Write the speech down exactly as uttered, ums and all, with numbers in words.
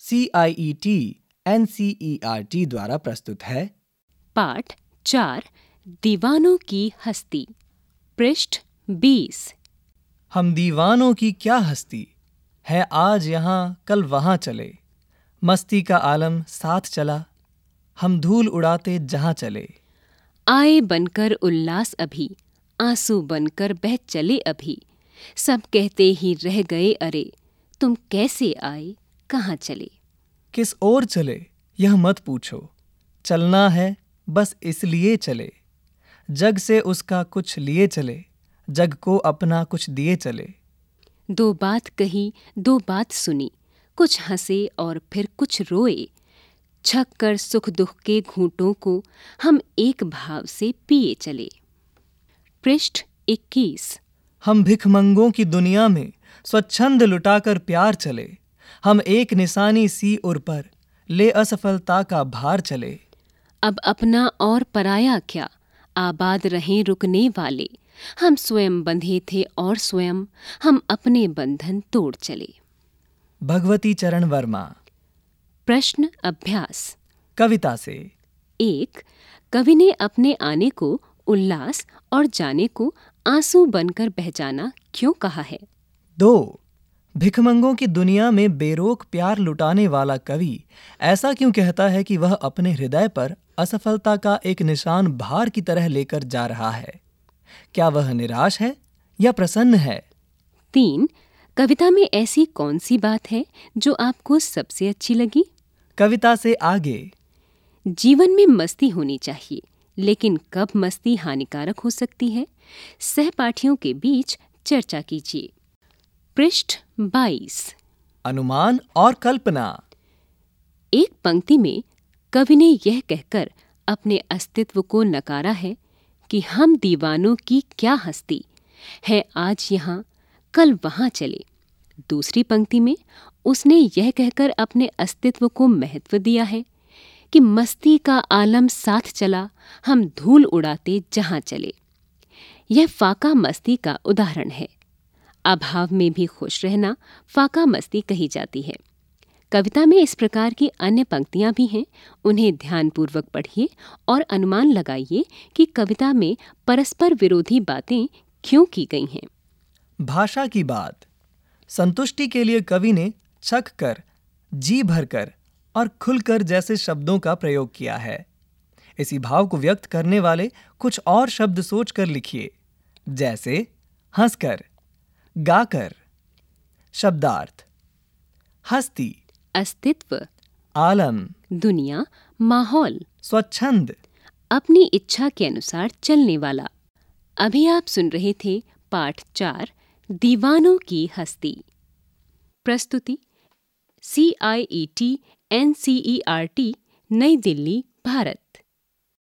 C I E T N C E R T द्वारा प्रस्तुत है पाठ चार दीवानों की हस्ती। पृष्ठ बीस। हम दीवानों की क्या हस्ती है, आज यहाँ कल वहाँ चले। मस्ती का आलम साथ चला, हम धूल उड़ाते जहाँ चले। आए बनकर उल्लास अभी, आंसू बनकर बह चले अभी। सब कहते ही रह गए अरे, तुम कैसे आए कहाँ चले। किस ओर चले यह मत पूछो, चलना है बस इसलिए चले। जग से उसका कुछ लिए चले, जग को अपना कुछ दिए चले। दो बात कही दो बात सुनी, कुछ हंसे और फिर कुछ रोए। छक कर सुख दुख के घूंटों को हम एक भाव से पिए चले। पृष्ठ इक्कीस। हम भिखमंगों की दुनिया में स्वच्छंद लुटाकर प्यार चले। हम एक निशानी सी उर पर ले असफलता का भार चले। अब अपना और पराया क्या, आबाद रहें रुकने वाले। हम स्वयं बंधे थे और स्वयं हम अपने बंधन तोड़ चले। भगवती चरण वर्मा। प्रश्न अभ्यास। कविता से। एक, कवि ने अपने आने को उल्लास और जाने को आंसू बनकर बह जाना क्यों कहा है? दो, भिखमंगों की दुनिया में बेरोक प्यार लुटाने वाला कवि ऐसा क्यों कहता है कि वह अपने हृदय पर असफलता का एक निशान भार की तरह लेकर जा रहा है? क्या वह निराश है या प्रसन्न है? तीन, कविता में ऐसी कौन सी बात है जो आपको सबसे अच्छी लगी? कविता से आगे। जीवन में मस्ती होनी चाहिए, लेकिन कब मस्ती हानिकारक हो सकती है, सहपाठियों के बीच चर्चा कीजिए। पृष्ठ बाईस। अनुमान और कल्पना। एक पंक्ति में कवि ने यह कहकर अपने अस्तित्व को नकारा है कि हम दीवानों की क्या हस्ती है, आज यहाँ कल वहाँ चले। दूसरी पंक्ति में उसने यह कहकर अपने अस्तित्व को महत्व दिया है कि मस्ती का आलम साथ चला, हम धूल उड़ाते जहाँ चले। यह फाका मस्ती का उदाहरण है। अभाव में भी खुश रहना फाका मस्ती कही जाती है। कविता में इस प्रकार की अन्य पंक्तियां भी हैं, उन्हें ध्यानपूर्वक पढ़िए और अनुमान लगाइए कि कविता में परस्पर विरोधी बातें क्यों की गई हैं। भाषा की बात। संतुष्टि के लिए कवि ने छक कर, जी भरकर और खुलकर जैसे शब्दों का प्रयोग किया है। इसी भाव को व्यक्त करने वाले कुछ और शब्द सोचकर लिखिए, जैसे हंसकर, गाकर। शब्दार्थ। हस्ती अस्तित्व, आलम, दुनिया, माहौल, स्वच्छंद, अपनी इच्छा के अनुसार चलने वाला। अभी आप सुन रहे थे पाठ चार दीवानों की हस्ती। प्रस्तुति C I E T N C E R T, नई दिल्ली, भारत।